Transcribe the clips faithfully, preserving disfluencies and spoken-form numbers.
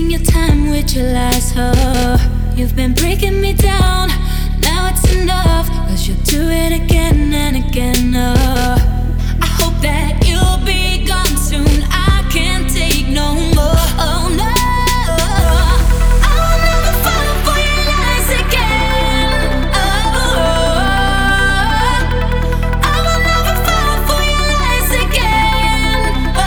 Wasting your time with your lies, oh. You've been breaking me down. Now it's enough, cause you'll do it again and again, oh. I hope that you'll be gone soon. I can't take no more, oh no. I'll never fall for your lies again, oh. I will never fall for your lies again,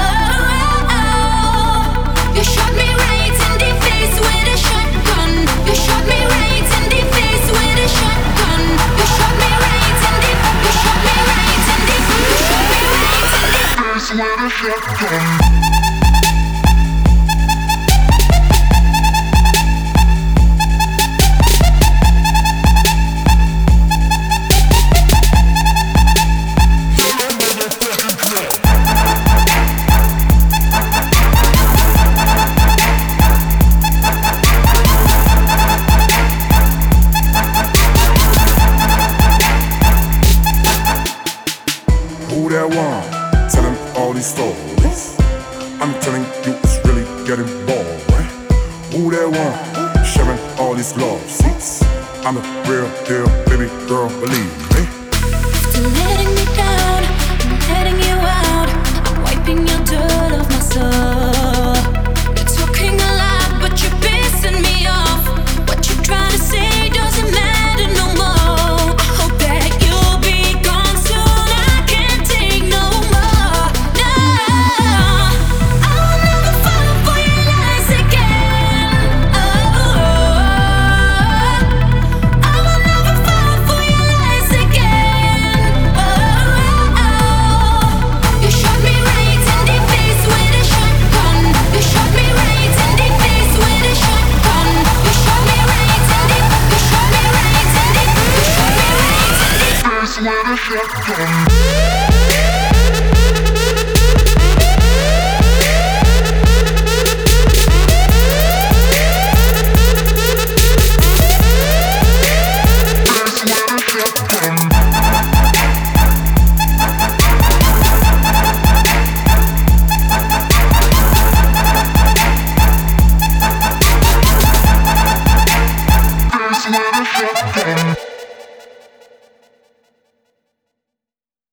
oh. You shot me right in the face with a shotgun. You shot me right in the face with a shotgun. You shot me right in the, you shot me right in the, you shot me right in the face with a shotgun. Who that one? Telling all these stories. I'm telling you it's really getting boring. Who that one? Sharing all these love seats. I'm the real deal, baby girl, believe me. After letting me down, I'm letting you out. I'm wiping your dirt off my soul. You're talking a lot, but you're pissing me off. What you try to say doesn't matter no more. I hope that you'll be gone soon. I can't take no more. No, I'll never fall for your lies again. Oh, I will never fall for your lies again. Oh, you shot me right in the face with a shotgun. You shot me right in the face with a shotgun. You shot me right in the, you shot me right in the, you shot me right in the face with a shotgun.